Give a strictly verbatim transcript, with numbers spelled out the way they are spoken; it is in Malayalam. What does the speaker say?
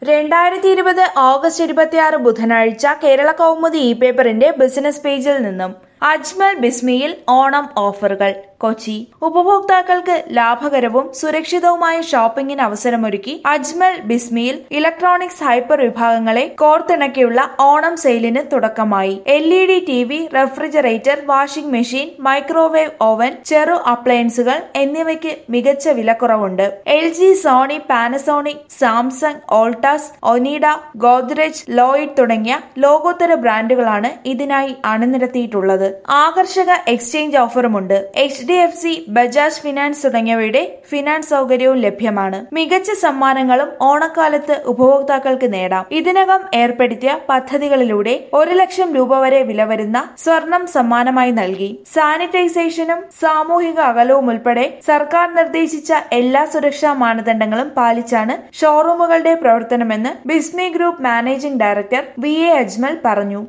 രണ്ടായിരത്തി ഇരുപത് ഓഗസ്റ്റ് ഇരുപത്തിയാറ് ബുധനാഴ്ച കേരള കൗമുദി ഇ പേപ്പറിന്റെ ബിസിനസ് പേജിൽ നിന്നും അജ്മൽ ബിസ്മിയിൽ ഓണം ഓഫറുകൾ കൊച്ചി. ഉപഭോക്താക്കൾക്ക് ലാഭകരവും സുരക്ഷിതവുമായ ഷോപ്പിംഗിന് അവസരമൊരുക്കി അജ്മൽ ബിസ്മിയിൽ ഇലക്ട്രോണിക്സ് ഹൈപ്പർ വിഭാഗങ്ങളെ കോർത്തിണക്കിയുള്ള ഓണം സെയിലിന് തുടക്കമായി. L E D T V, refrigerator, washing machine, microwave oven, ചെറു അപ്ലയൻസുകൾ എന്നിവയ്ക്ക് മികച്ച വിലക്കുറവുണ്ട്. L G, Sony, Panasonic, Samsung, Voltas, Onida, Godrej, Lloyd തുടങ്ങിയ ലോകോത്തര ബ്രാൻഡുകളാണ് ഇതിനായി അണിനിരത്തിയിട്ടുള്ളത്. ആകർഷക എക്സ്ചേഞ്ച് ഓഫറുമുണ്ട്. H D F C, Bajaj finance തുടങ്ങിയവയുടെ ഫിനാൻസ് സൗകര്യവും ലഭ്യമാണ്. മികച്ച സമ്മാനങ്ങളും ഓണക്കാലത്ത് ഉപഭോക്താക്കൾക്ക് നേടാം. ഇതിനകം ഏർപ്പെടുത്തിയ പദ്ധതികളിലൂടെ ഒരു ലക്ഷം രൂപ വരെ വില വരുന്ന സ്വർണം സമ്മാനമായി നൽകി. സാനിറ്റൈസേഷനും സാമൂഹിക അകലവും ഉൾപ്പെടെ സർക്കാർ നിർദ്ദേശിച്ച എല്ലാ സുരക്ഷാ മാനദണ്ഡങ്ങളും പാലിച്ചാണ് ഷോറൂമുകളുടെ പ്രവർത്തനമെന്ന് Bismi group managing director V A Ajmal പറഞ്ഞു.